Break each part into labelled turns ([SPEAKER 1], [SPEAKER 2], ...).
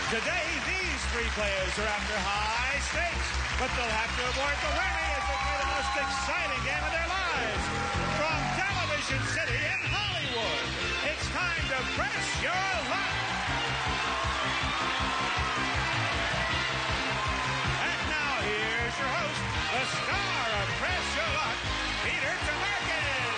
[SPEAKER 1] Today, these three players are after high stakes, but they'll have to avoid the whammy as they play the most exciting game of their lives. From Television City in Hollywood, it's time to press your luck. And now here's your host, the star of Press Your Luck, Peter Tomarken.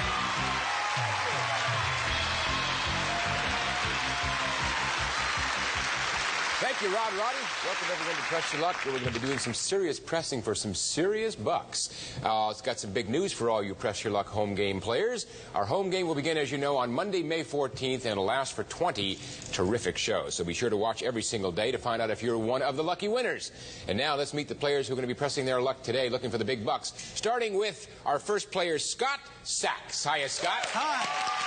[SPEAKER 2] Thank you, Roddy. Welcome everyone to Press Your Luck, where we're going to be doing some serious pressing for some serious bucks. It's got some big news for all you Press Your Luck home game players. Our home game will begin, as you know, on Monday, May 14th, and it'll last for 20 terrific shows. So be sure to watch every single day to find out if you're one of the lucky winners. And now let's meet the players who are going to be pressing their luck today, looking for the big bucks. Starting with our first player, Scott Sachs. Hiya, Scott.
[SPEAKER 3] Hi.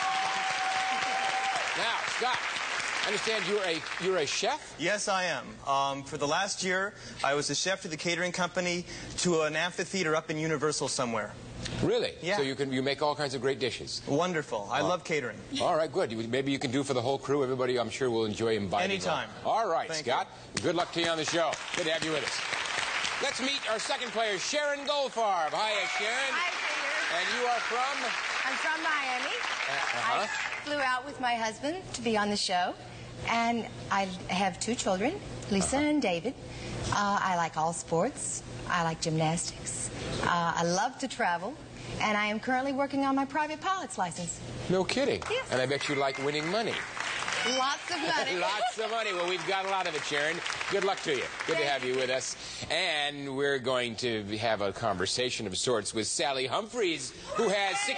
[SPEAKER 2] Now, Scott, I understand you're a chef?
[SPEAKER 3] Yes, I am. For the last year, I was a chef to the catering company to an amphitheater up in Universal somewhere.
[SPEAKER 2] Really?
[SPEAKER 3] Yeah.
[SPEAKER 2] So you make all kinds of great dishes.
[SPEAKER 3] Wonderful. I love catering.
[SPEAKER 2] All right, good. Maybe you can do for the whole crew. Everybody, I'm sure, will enjoy inviting
[SPEAKER 3] Anytime.
[SPEAKER 2] them. All right,
[SPEAKER 3] Thank
[SPEAKER 2] Scott. Good luck to you on the show. Good to have you with us. Let's meet our second player, Sharon Goldfarb. Hiya, Sharon.
[SPEAKER 4] Hi, Peter.
[SPEAKER 2] And you are from?
[SPEAKER 4] I'm from Miami. I flew out with my husband to be on the show. And I have two children, Lisa and David. I like all sports. I like gymnastics. I love to travel. And I am currently working on my private pilot's license.
[SPEAKER 2] No kidding.
[SPEAKER 4] Yes.
[SPEAKER 2] And I bet you like winning money.
[SPEAKER 4] Lots of money.
[SPEAKER 2] Lots of money. Well, we've got a lot of it, Sharon. Good luck to you. Good to have you with us. And we're going to have a conversation of sorts with Sally Humphreys, who has $16,016.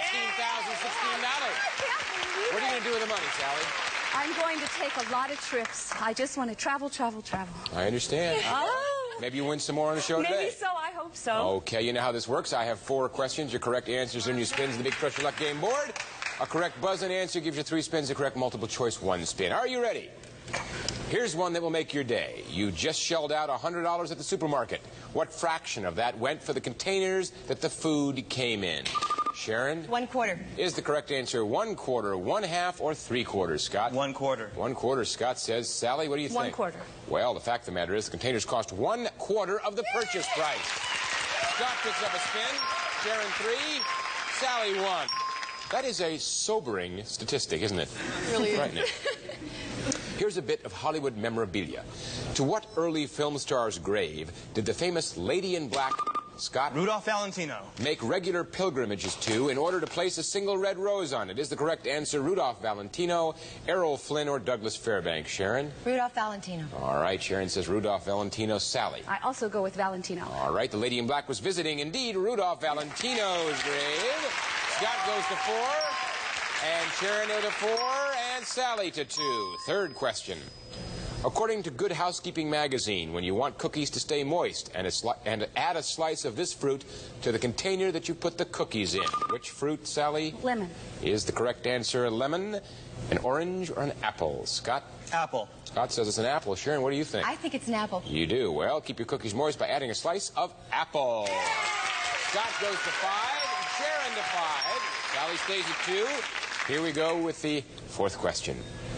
[SPEAKER 2] What are you going to do with the money, Sally?
[SPEAKER 5] I'm going to take a lot of trips. I just want to travel.
[SPEAKER 2] I understand.
[SPEAKER 5] Oh.
[SPEAKER 2] Maybe you win some more on the show today.
[SPEAKER 5] Maybe so. I hope so.
[SPEAKER 2] Okay, you know how this works. I have 4 questions. Your correct answers earn you spins on the big Press Your Luck game board. A correct buzz-in answer gives you 3 spins. A correct multiple choice 1 spin. Are you ready? Here's one that will make your day. You just shelled out $100 at the supermarket. What fraction of that went for the containers that the food came in? Sharon?
[SPEAKER 4] 1/4.
[SPEAKER 2] Is the correct answer 1/4, 1/2, or 3/4, Scott?
[SPEAKER 3] 1/4.
[SPEAKER 2] 1/4, Scott says. Sally, what do you think?
[SPEAKER 5] 1/4.
[SPEAKER 2] Well, the fact of the matter is the containers cost 1/4 of the purchase price. Scott picks up a spin. Sharon 3. Sally 1. That is a sobering statistic, isn't it?
[SPEAKER 4] Really?
[SPEAKER 2] Frightening. Here's a bit of Hollywood memorabilia. To what early film star's grave did the famous Lady in Black, Scott,
[SPEAKER 3] Rudolph Valentino.
[SPEAKER 2] make regular pilgrimages to in order to place a single red rose on it? Is the correct answer Rudolph Valentino, Errol Flynn, or Douglas Fairbanks? Sharon?
[SPEAKER 4] Rudolph Valentino.
[SPEAKER 2] All right, Sharon says Rudolph Valentino. Sally?
[SPEAKER 5] I also go with Valentino.
[SPEAKER 2] All right, the Lady in Black was visiting, indeed, Rudolph Valentino's grave. Scott goes to 4, and Sharon to 4, and Sally to 2. Third question. According to Good Housekeeping magazine, when you want cookies to stay moist and add a slice of this fruit to the container that you put the cookies in. Which fruit, Sally?
[SPEAKER 5] Lemon.
[SPEAKER 2] Is the correct answer a lemon, an orange, or an apple? Scott?
[SPEAKER 3] Apple.
[SPEAKER 2] Scott says it's an apple. Sharon, what do you think?
[SPEAKER 4] I think it's an apple.
[SPEAKER 2] You do. Well, keep your cookies moist by adding a slice of apple. Scott goes to 5, and Sharon to 5. Sally stays at 2. Here we go with the 4th question.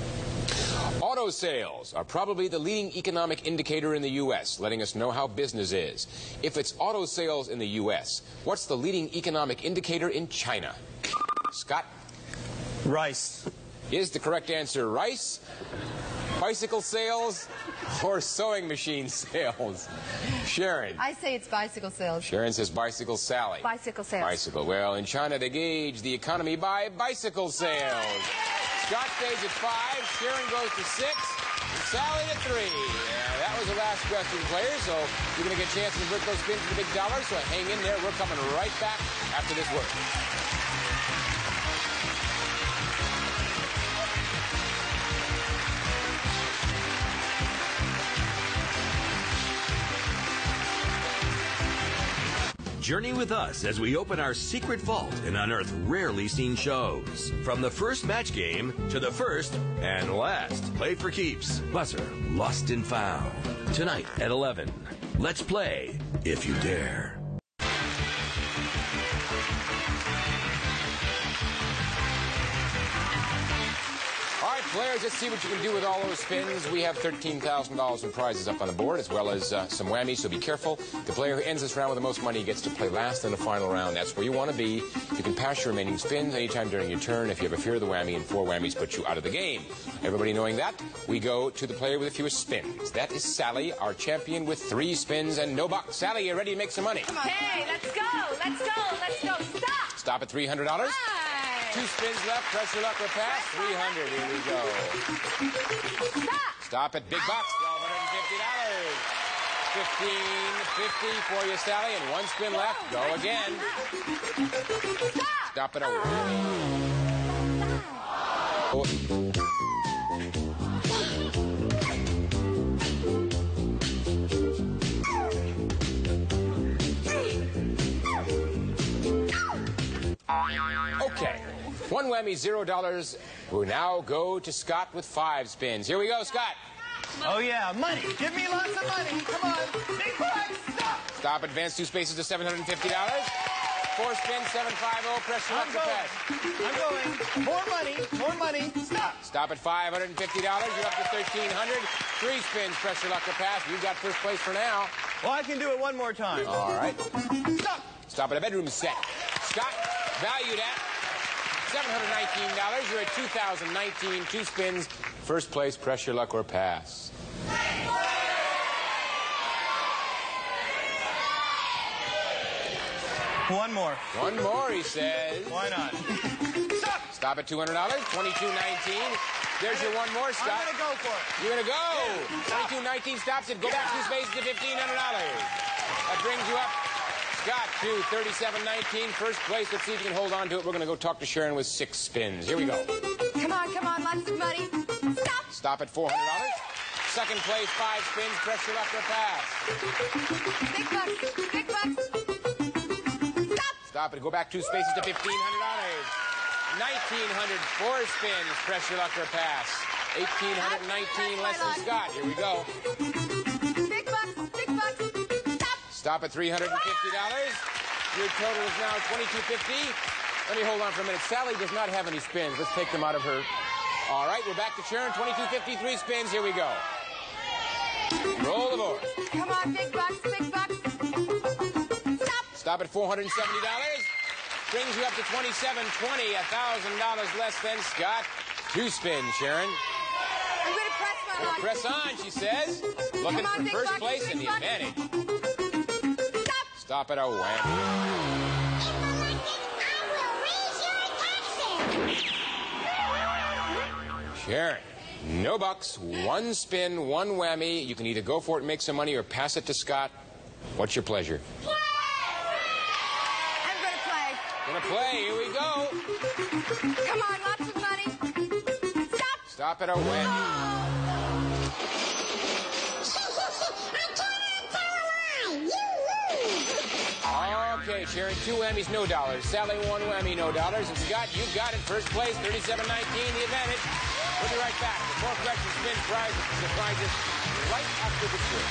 [SPEAKER 2] Auto sales are probably the leading economic indicator in the U.S., letting us know how business is. If it's auto sales in the U.S., what's the leading economic indicator in China? Scott?
[SPEAKER 3] Rice.
[SPEAKER 2] Is the correct answer rice, bicycle sales, or sewing machine sales? Sharon?
[SPEAKER 4] I say it's bicycle sales.
[SPEAKER 2] Sharon says bicycle. Sally?
[SPEAKER 5] Bicycle sales.
[SPEAKER 2] Bicycle. Well, in China, they gauge the economy by bicycle sales. Scott stays at 5, Sharon goes to 6, and Sally at 3. That was the last question, players, so you're going to get a chance to convert those spins to big dollars, so hang in there. We're coming right back after this word.
[SPEAKER 6] Journey with us as we open our secret vault and unearth rarely seen shows. From the first match game to the first and last played for keeps. Buzzer, Lost and Found. Tonight at 11. Let's play if you dare.
[SPEAKER 2] Players, let's see what you can do with all those spins. We have $13,000 in prizes up on the board, as well as some whammies, so be careful. The player who ends this round with the most money gets to play last in the final round. That's where you want to be. You can pass your remaining spins anytime during your turn. If you have a fear of the whammy, and 4 whammies put you out of the game. Everybody knowing that, we go to the player with the fewest spins. That is Sally, our champion with 3 spins and no bucks. Sally, you ready to make some money?
[SPEAKER 5] Come on. Hey, let's go. Let's go. Let's go. Stop.
[SPEAKER 2] Stop at $300.
[SPEAKER 5] Hi.
[SPEAKER 2] 2 spins left. Press your luck or pass. 300. Here we go.
[SPEAKER 5] Stop.
[SPEAKER 2] Stop at big bucks. $1,250. $1,550 for you, Sally, and 1 spin left. Go again. Stop at a Okay. 1 whammy, $0. We now go to Scott with 5 spins. Here we go, Scott.
[SPEAKER 3] Oh, yeah, money. Give me lots of money. Come on. Big bucks. Stop.
[SPEAKER 2] Stop. Advance 2 spaces to $750. 4 spins, 750. Press your luck to pass.
[SPEAKER 3] I'm going. More money. More money. Stop.
[SPEAKER 2] Stop at $550. You're up to $1,300. 3 spins. Press your luck to pass. You've got first place for now.
[SPEAKER 3] Well, I can do it one more time.
[SPEAKER 2] All right.
[SPEAKER 3] Stop.
[SPEAKER 2] Stop at a bedroom set. Scott, valued at $719. You're at 2019. 2 spins. First place. Press your luck or pass.
[SPEAKER 3] One more.
[SPEAKER 2] 1 more, he says.
[SPEAKER 3] Why not? Stop.
[SPEAKER 2] Stop at $200. $22.19. There's your 1 more, Scott.
[SPEAKER 3] I'm going to go for it.
[SPEAKER 2] You're going to go. Yeah. $22.19 stops it. Go back 2 spaces to $1,500. That brings you up, Scott, to $37.19. First place. Let's see if you can hold on to it. We're going to go talk to Sharon with 6 spins. Here we go.
[SPEAKER 4] Come on, lots of money. Stop.
[SPEAKER 2] Stop at $400. Second place, 5 spins. Press your luck or pass.
[SPEAKER 4] Big bucks. Big bucks. Stop.
[SPEAKER 2] Stop it. Go back 2 spaces to $1,500. $1,900. 4 spins. Press your luck or pass. $1,819 less than Scott. Here we go.
[SPEAKER 4] Big bucks. Big bucks. Stop.
[SPEAKER 2] Stop at $350. Your total is now $2,250. Let me hold on for a minute. Sally does not have any spins. Let's take them out of her. All right, we're back to Sharon. $2,250. 3 spins. Here we go. Roll the board.
[SPEAKER 4] Come on, big bucks. Big bucks. Stop.
[SPEAKER 2] Stop at $470. Brings you up to $2,720. $1,000 less than Scott. 2 spins, Sharon.
[SPEAKER 4] I'm going to press my luck.
[SPEAKER 2] Press on, she says. Looking
[SPEAKER 4] Come on,
[SPEAKER 2] for
[SPEAKER 4] big
[SPEAKER 2] first
[SPEAKER 4] bucks,
[SPEAKER 2] place
[SPEAKER 4] big
[SPEAKER 2] and the
[SPEAKER 4] bucks.
[SPEAKER 2] advantage.
[SPEAKER 4] Stop.
[SPEAKER 2] Stop at a whammy. Sharon, no bucks, 1 spin, 1 whammy. You can either go for it and make some money or pass it to Scott. What's your pleasure?
[SPEAKER 4] I'm going to play.
[SPEAKER 2] Gonna play. Here we go.
[SPEAKER 4] Come on, lots of money. Stop.
[SPEAKER 2] Stop at a whammy. Okay, Sharon, 2 whammies, no dollars. Sally, 1 whammy, no dollars. And Scott, you got it. First place, $37.19, the advantage. We'll be right back. The 4 correction spin prizes surprises right after the break.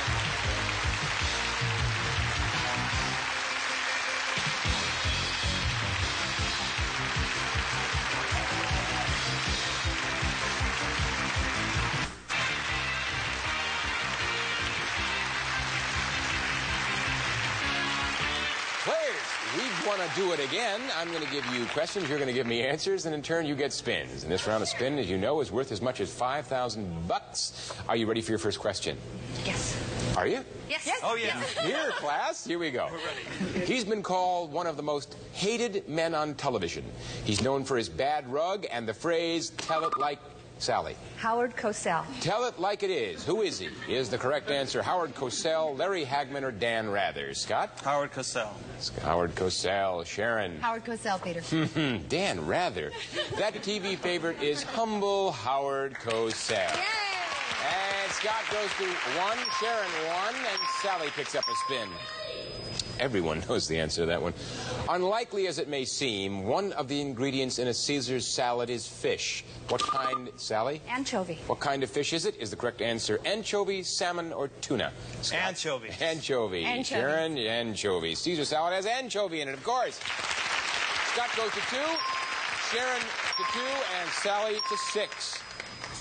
[SPEAKER 2] We want to do it again. I'm going to give you questions. You're going to give me answers, and in turn, you get spins. And this round of spin, as you know, is worth as much as $5,000. Are you ready for your first question?
[SPEAKER 5] Yes.
[SPEAKER 2] Are you?
[SPEAKER 5] Yes.
[SPEAKER 3] Oh, yeah.
[SPEAKER 2] Here, class. Here we go.
[SPEAKER 3] We're ready.
[SPEAKER 2] He's been called one of the most hated men on television. He's known for his bad rug and the phrase, "Tell it like Sally."
[SPEAKER 5] Howard Cosell.
[SPEAKER 2] Tell it like it is. Who is he? Is the correct answer Howard Cosell, Larry Hagman, or Dan Rather? Scott?
[SPEAKER 3] Howard Cosell.
[SPEAKER 2] Howard Cosell. Sharon?
[SPEAKER 4] Howard Cosell, Peter.
[SPEAKER 2] Dan Rather. That TV favorite is humble Howard Cosell.
[SPEAKER 4] Yay!
[SPEAKER 2] And Scott goes to 1, Sharon 1, and Sally picks up a spin. Everyone knows the answer to that one. Unlikely as it may seem, one of the ingredients in a Caesar salad is fish. What kind, Sally?
[SPEAKER 5] Anchovy.
[SPEAKER 2] What kind of fish is it? Is the correct answer anchovy, salmon, or tuna? Scott?
[SPEAKER 3] Anchovy.
[SPEAKER 2] Anchovy.
[SPEAKER 4] Anchovy.
[SPEAKER 2] Sharon, anchovy. Caesar salad has anchovy in it, of course. Scott goes to 2, Sharon to 2, and Sally to 6.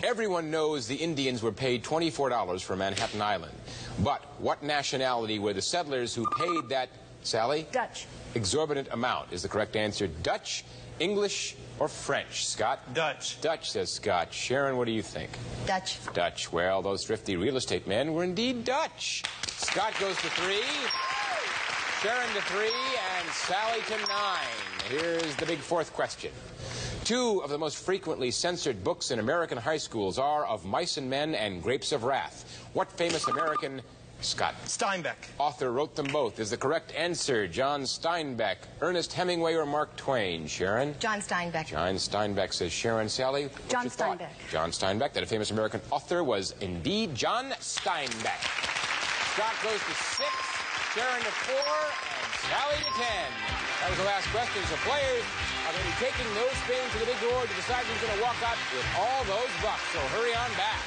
[SPEAKER 2] Everyone knows the Indians were paid $24 for Manhattan Island. But what nationality were the settlers who paid that, Sally?
[SPEAKER 5] Dutch.
[SPEAKER 2] Exorbitant amount is the correct answer. Dutch, English, or French? Scott?
[SPEAKER 3] Dutch.
[SPEAKER 2] Dutch, says Scott. Sharon, what do you think?
[SPEAKER 4] Dutch.
[SPEAKER 2] Dutch. Well, those thrifty real estate men were indeed Dutch. Scott goes to 3, Sharon to 3, and Sally to 9. Here's the big fourth question. 2 of the most frequently censored books in American high schools are Of Mice and Men and Grapes of Wrath. What famous American, Scott,
[SPEAKER 3] Steinbeck.
[SPEAKER 2] author wrote them both? Is the correct answer John Steinbeck, Ernest Hemingway, or Mark Twain? Sharon?
[SPEAKER 4] John Steinbeck.
[SPEAKER 2] John Steinbeck, says Sharon. Sally, what's
[SPEAKER 5] John
[SPEAKER 2] your thought?
[SPEAKER 5] Steinbeck.
[SPEAKER 2] John Steinbeck, that a famous American author was indeed John Steinbeck. Scott goes to 6, Sharon to 4, and Sally to 10. That was the last question. So players are going to be taking those spins to the big board to decide who's going to walk out with all those bucks. So hurry on back.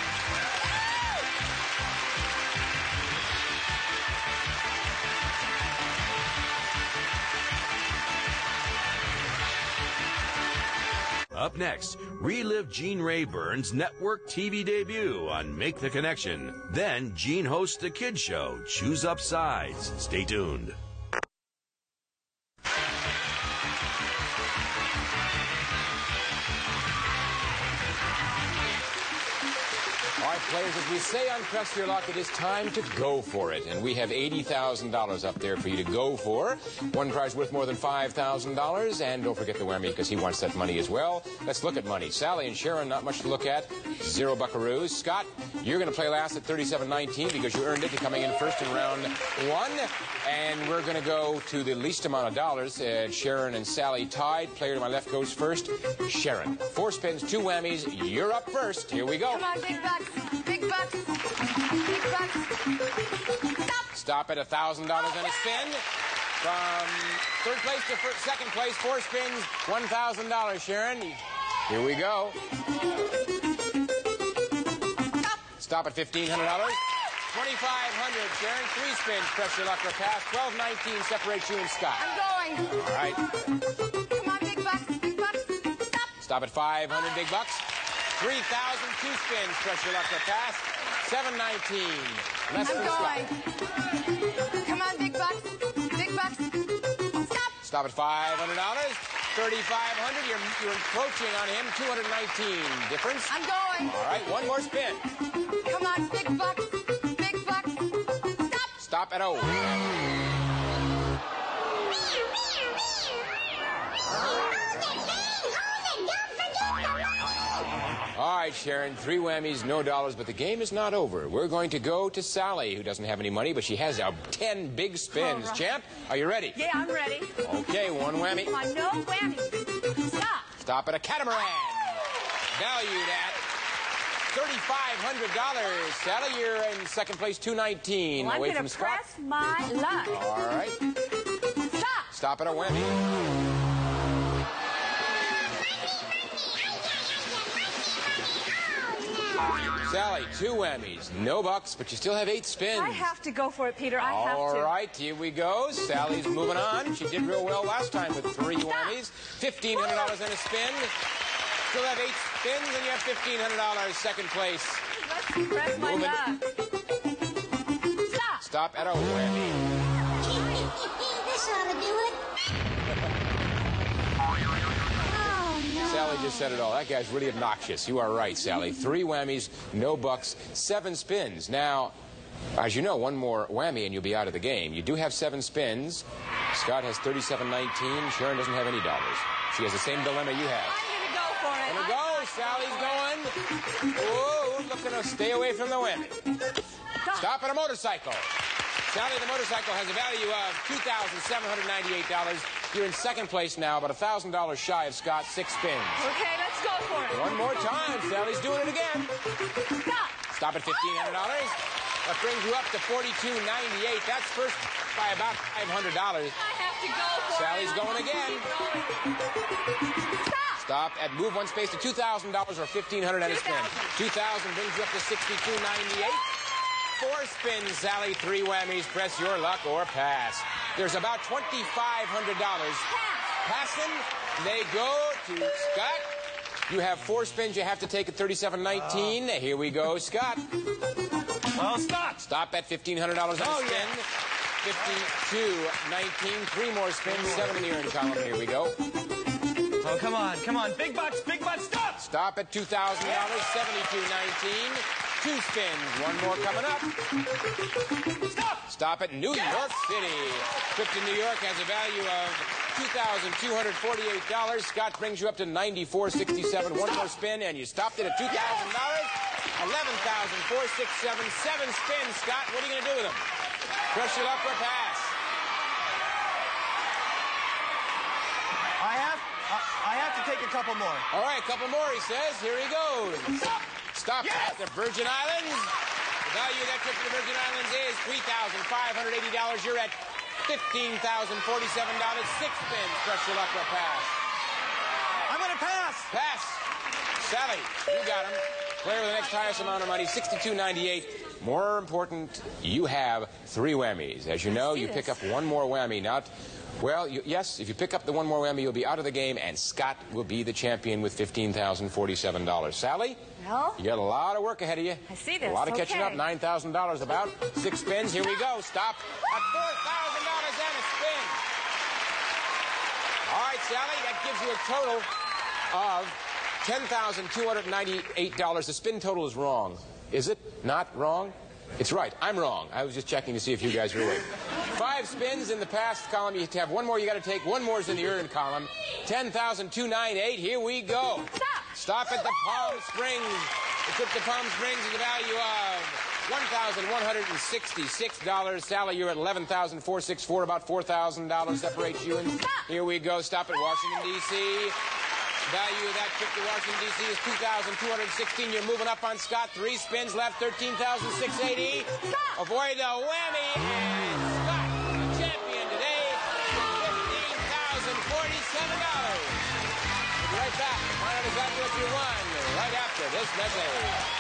[SPEAKER 6] Up next, relive Gene Rayburn's network TV debut on Make the Connection. Then Gene hosts the kids show, Choose Up Sides. Stay tuned.
[SPEAKER 2] All right, players, as we say on Press Your Luck, it is time to go for it. And we have $80,000 up there for you to go for. One prize worth more than $5,000. And don't forget the whammy, because he wants that money as well. Let's look at money. Sally and Sharon, not much to look at. 0 buckaroos. Scott, you're going to play last at $37.19 because you earned it. You're coming in first in round 1. And we're going to go to the least amount of dollars. Sharon and Sally tied. Player to my left goes first. Sharon. 4 spins, 2 whammies. You're up first. Here we go.
[SPEAKER 4] Come on, big bucks. Big bucks. Big bucks.
[SPEAKER 2] Stop at $1,000 and a spin. From third place to second place, 4 spins, $1,000, Sharon. Here we go. Stop at $1,500. $2,500, Sharon. 3 spins, press your luck or pass. $12.19 separates you and Scott.
[SPEAKER 4] I'm going.
[SPEAKER 2] All right.
[SPEAKER 4] Come on, big bucks. Big bucks. Stop.
[SPEAKER 2] Stop at $500, big bucks. 3,000, 2 spins, press your luck or pass. $7.19. Less
[SPEAKER 4] I'm
[SPEAKER 2] than
[SPEAKER 4] going.
[SPEAKER 2] Scott.
[SPEAKER 4] Come on, big bucks. Big bucks. Stop.
[SPEAKER 2] Stop at $500. $3,500. You're encroaching on him. $219 difference.
[SPEAKER 4] I'm going.
[SPEAKER 2] All right, one more spin.
[SPEAKER 4] Come on, big bucks. Big bucks. Stop.
[SPEAKER 2] Stop at O. All right, Sharon, 3 whammies, no dollars, but the game is not over. We're going to go to Sally, who doesn't have any money, but she has 10 big spins.
[SPEAKER 5] Right.
[SPEAKER 2] Champ, are you ready?
[SPEAKER 5] Yeah, I'm ready.
[SPEAKER 2] Okay, 1 whammy.
[SPEAKER 5] Come on, no whammy. Stop.
[SPEAKER 2] Stop at a catamaran. Valued at $3,500. Sally, you're in second place, $219.
[SPEAKER 5] Well, I'm
[SPEAKER 2] away
[SPEAKER 5] going
[SPEAKER 2] from
[SPEAKER 5] to
[SPEAKER 2] Scott.
[SPEAKER 5] press my luck.
[SPEAKER 2] All right.
[SPEAKER 5] Stop.
[SPEAKER 2] Stop at a whammy. Sally, 2 whammies, no bucks, but you still have 8 spins.
[SPEAKER 5] I have to go for it, Peter. I have to.
[SPEAKER 2] All right, here we go. Sally's moving on. She did real well last time with 3 whammies. $1,500 and a spin. Still have 8 spins, and you have $1,500. Second place.
[SPEAKER 5] Let's press my
[SPEAKER 2] Moving.
[SPEAKER 5] luck. Stop.
[SPEAKER 2] Stop at a whammy.
[SPEAKER 7] This ought to do it.
[SPEAKER 2] Sally just said it all. That guy's really obnoxious. You are right, Sally. 3 whammies, no bucks, 7 spins. Now, as you know, 1 more whammy and you'll be out of the game. You do have 7 spins. Scott has $37.19. Sharon doesn't have any dollars. She has the same dilemma you have.
[SPEAKER 5] I'm going to go for it.
[SPEAKER 2] Gonna go. Sally's going. Whoa, looking to stay away from the whammy. Stop at a motorcycle. Sally, the motorcycle has a value of $2,798. You're in second place now, about $1,000 shy of Scott. 6 spins.
[SPEAKER 5] Okay, let's go for it.
[SPEAKER 2] 1 more time. Sally's doing it again.
[SPEAKER 5] Stop.
[SPEAKER 2] Stop at $1,500. That brings you up to $4,298. That's first by about $500.
[SPEAKER 5] I have to go for
[SPEAKER 2] Sally's
[SPEAKER 5] it.
[SPEAKER 2] going again.
[SPEAKER 5] Stop.
[SPEAKER 2] Stop at move 1 space to $2,000 or $1,500 and a spin. 2,000 brings you up to $6,298. 4 spins, Sally. 3 whammies. Press your luck or pass. There's about $2,500. Passing. They go to Scott. You have 4 spins. You have to take at $37.19. Here we go, Scott.
[SPEAKER 3] Well, stop.
[SPEAKER 2] Stop at $1,500 on a spin. $52.19. 3 more spins. 7 in the earned column. Here we go.
[SPEAKER 3] Oh, come on, come on. Big bucks, stop.
[SPEAKER 2] Stop at $2,000. $72.19. 2 spins. 1 more coming up.
[SPEAKER 3] Stop.
[SPEAKER 2] Stop at New York City. Trip to New York has a value of $2,248. Scott brings you up to $94.67. 1 more spin, and you stopped it at $2,000. $11,467. 7 spins. Scott, what are you going to do with them? Press your luck or pass?
[SPEAKER 3] I have to take a couple more.
[SPEAKER 2] All right, a couple more, he says. Here he goes. Stop at the Virgin Islands. The value of that trip to the Virgin Islands is $3,580. You're at $15,047. 6 spins. Press your luck or pass?
[SPEAKER 3] I'm going to pass.
[SPEAKER 2] Pass. Sally, you got him. Player with the next highest amount of money, $62.98. More important, you have 3 whammies. As you know, you pick up 1 more whammy. Well, yes, if you pick up the 1 more whammy, you'll be out of the game, and Scott will be the champion with $15,047. Sally?
[SPEAKER 5] Well?
[SPEAKER 2] You got a lot of work ahead of you.
[SPEAKER 5] I see this.
[SPEAKER 2] A lot of catching up. $9,000 about. 6 spins. Here we go. Stop at $4,000 and a spin. All right, Sally, that gives you a total of $10,298. The spin total is wrong. Is it not wrong? It's right. I'm wrong. I was just checking to see if you guys were awake. 5 spins in the past column. You have to have 1 more you got to take. 1 more is in the earned column. $10,298. Here we go. Stop at the Palm Springs. The trip to Palm Springs is a value of $1,166. Sally, you're at $11,464. About $4,000 separates you. And here we go. Stop at Washington, D.C. Value of that trip to Washington, D.C. is $2,216. You're moving up on Scott. 3 spins left, $13,680. Avoid the whammy. And Scott, the champion today, $15,047. We'll be right back. Find out exactly what you won right after this message.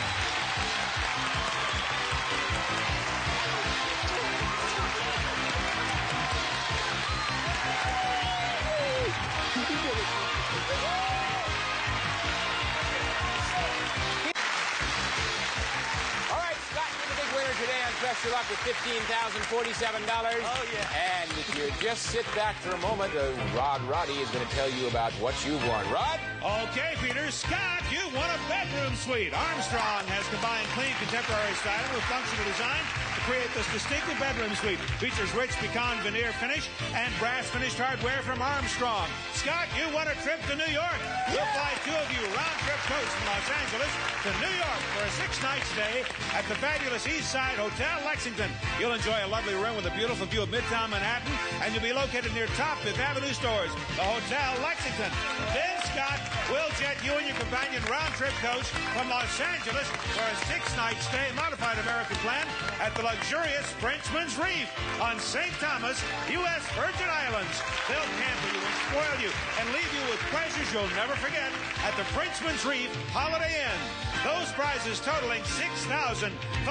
[SPEAKER 2] Today on Press Your Luck with $15,047.
[SPEAKER 3] Oh, yeah.
[SPEAKER 2] And if you just sit back for a moment, Rod Roddy is going to tell you about what you've won. Rod?
[SPEAKER 1] Okay, Peter. Scott, you won a bedroom suite. Armstrong has combined clean contemporary styling with functional design to create this distinctive bedroom suite. Features rich pecan veneer finish and brass finished hardware from Armstrong. Scott, you won a trip to New York. We'll fly 2 of you round-trip coach from Los Angeles to New York for a 6-night stay at the fabulous East Side Hotel Lexington. You'll enjoy a lovely room with a beautiful view of Midtown Manhattan, and you'll be located near top Fifth Avenue stores, the Hotel Lexington. Then, Scott, we'll jet you and your companion round-trip coach from Los Angeles for a 6-night stay, modified American plan, at the luxurious Frenchman's Reef on St. Thomas, U.S. Virgin Islands. They'll pamper you and spoil you and leave you with pleasures you'll never forget at the Frenchman's Reef Holiday Inn. Those prizes totaling $6,547,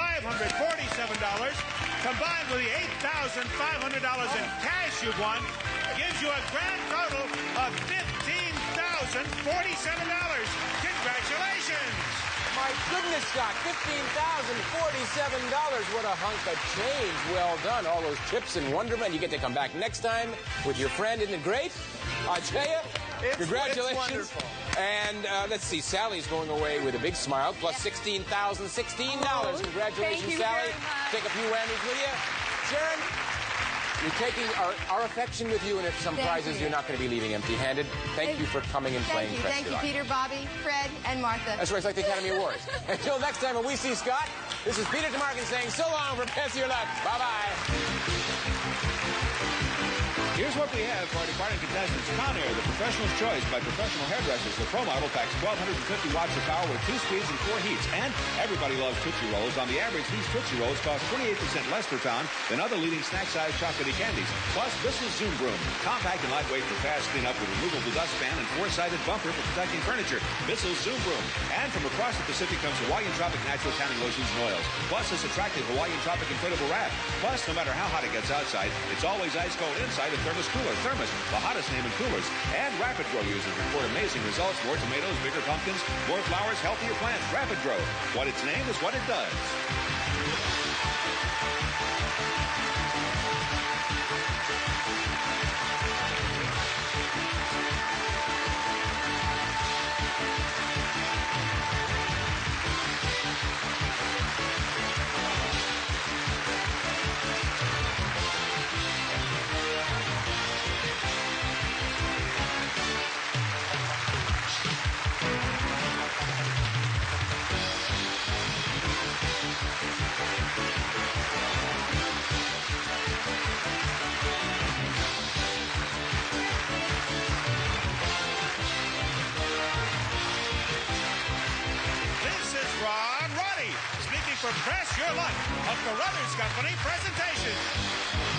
[SPEAKER 1] combined with the $8,500 in cash you've won, gives you a grand total of $15,047. Congratulations!
[SPEAKER 2] My goodness, Scott, $15,047. What a hunk of change. Well done. All those trips in wonderment. You get to come back next time with your friend. Isn't it great? I tell you, congratulations.
[SPEAKER 3] It's wonderful.
[SPEAKER 2] And let's see, Sally's going away with a big smile, plus $16,016. Congratulations, Sally. Take a few whammies with you. Sharon, you're taking our affection with you, and if some prizes, you're not going to be leaving empty-handed. Thank you for coming and playing Press Your Luck.
[SPEAKER 4] Thank you, Peter, Bobby, Fred, and Martha.
[SPEAKER 2] That's right, it's like the Academy Awards. Until next time, when we see Scott, this is Peter DeMarkin saying so long for Press Your Luck. Bye-bye.
[SPEAKER 1] Here's what we have for our departing contestants. Conair, the professional's choice by professional hairdressers. The Pro model packs 1,250 watts of power with 2 speeds and 4 heats. And everybody loves Tootsie Rolls. On the average, these Tootsie Rolls cost 28% less per pound than other leading snack-sized chocolatey candies. Plus, Bissell's Zoom Broom. Compact and lightweight for fast cleanup with removable dustpan and 4-sided bumper for protecting furniture. Bissell's Zoom Broom. And from across the Pacific comes Hawaiian Tropic natural tanning lotions and oils. Plus, this attractive Hawaiian Tropic inflatable raft. Plus, no matter how hot it gets outside, it's always ice cold inside at
[SPEAKER 8] Thermos Cooler. Thermos, the hottest name in coolers. And Rapid Grow users report amazing results. More tomatoes, bigger pumpkins, more flowers, healthier plants. Rapid Grow. What its name is what it does.
[SPEAKER 1] For Press Your Luck, a Carruthers Company presentation.